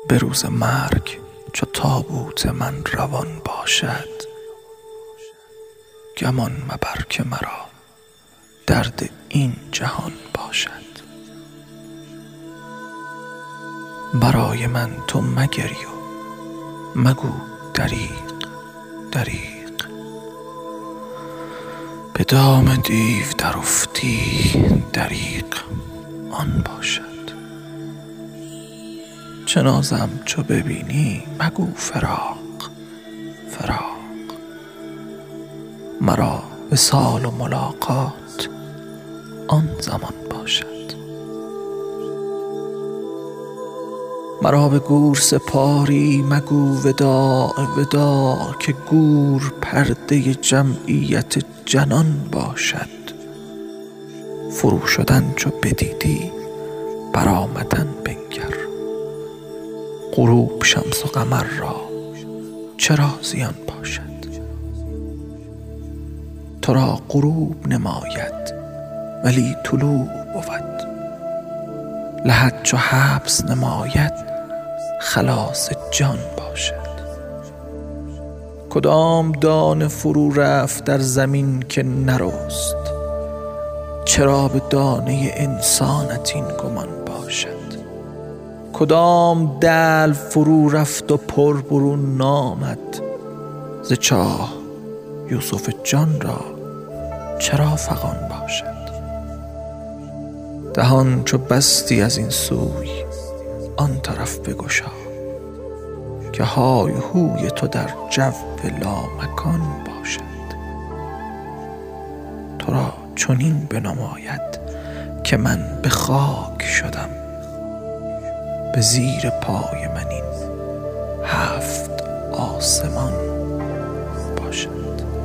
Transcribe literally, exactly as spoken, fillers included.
به روز مرگ چو تابوت من روان باشد، گمان مبر که مرا درد این جهان باشد. برای من تو مگری و مگو دریغ دریغ، به دام دیو در افتی دریغ آن باشد. چه نازم چو ببینی مگو فراق فراق، مرا وصال و ملاقات آن زمان باشد. مرا به گور سپاری مگو وداع وداع، که گور پرده جمعیت جنان باشد. فرو شدن چو بدیدی برآمدن بنگر، غروب شمس و قمر را چرا زیان باشد. تو را غروب نماید ولی طلوع بود، لحد چو حبس نماید خلاص جان باشد. کدام دانه فرو رفت در زمین که نرست، چرا به دانه انسانت این گمان باشد. کدام دلو فرو رفت و پر برون نامد، ز چاه یوسف جان را چرا فغان باشد. دهان چو بستی از این سوی آن طرف بگشا، که های و هوی تو در جو لامکان باشد. تو را چنین بنماید که من به خاک شدم، به زیر پای من این هفت آسمان باشد.